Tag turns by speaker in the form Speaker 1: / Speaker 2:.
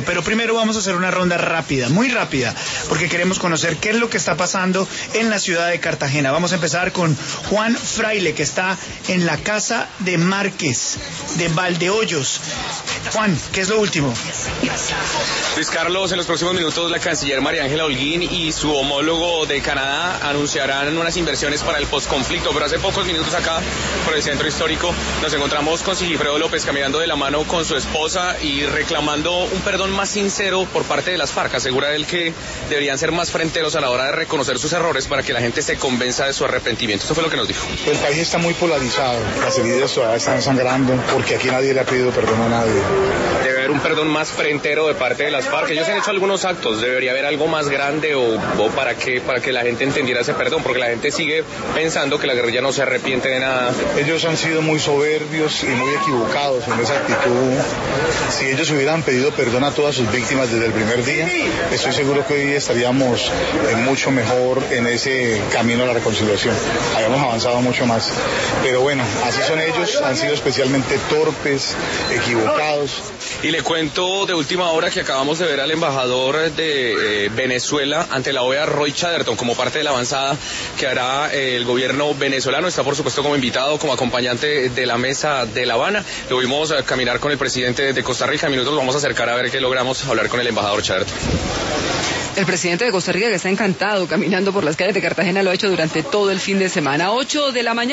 Speaker 1: Pero primero vamos a hacer una ronda rápida, muy rápida, porque queremos conocer qué es lo que está pasando en la ciudad de Cartagena. Vamos a empezar con Juan Fraile, que está en la Casa de Márquez de Valdeollos. Juan, ¿qué es lo último?
Speaker 2: Luis Carlos, en los próximos minutos la canciller María Ángela Holguín y su homólogo de Canadá anunciarán unas inversiones para el posconflicto, pero hace pocos minutos acá por el centro histórico nos encontramos con Sigifredo López caminando de la mano con su esposa y reclamando un perdón más sincero por parte de las FARC. Asegura él que deberían ser más fronteros a la hora de reconocer sus errores para que la gente se convenza de su arrepentimiento. Esto fue lo que nos dijo.
Speaker 3: El país está muy polarizado, las heridas todavía están sangrando porque aquí nadie le ha pedido perdón a nadie.
Speaker 2: Debe haber un perdón más frentero de parte de las FARC. Ellos han hecho algunos actos, debería haber algo más grande o para que la gente entendiera ese perdón, porque la gente sigue pensando que la guerrilla no se arrepiente de nada.
Speaker 3: Ellos han sido muy soberbios y muy equivocados en esa actitud. Si ellos hubieran pedido perdón a todas sus víctimas desde el primer día, estoy seguro que hoy estaríamos mucho mejor en ese camino a la reconciliación. Habíamos avanzado mucho más. Pero bueno, así son ellos, han sido especialmente torpes, equivocados.
Speaker 2: Y le cuento de última hora que acabamos de ver al embajador de Venezuela ante la OEA, Roy Chatterton, como parte de la avanzada que hará el gobierno venezolano. Está por supuesto como invitado, como acompañante de la mesa de La Habana. Lo vimos caminar con el presidente de Costa Rica. En minutos vamos a acercar a ver qué logramos hablar con el embajador Chatterton.
Speaker 4: El presidente de Costa Rica, que está encantado caminando por las calles de Cartagena, lo ha hecho durante todo el fin de semana. 8 de la mañana.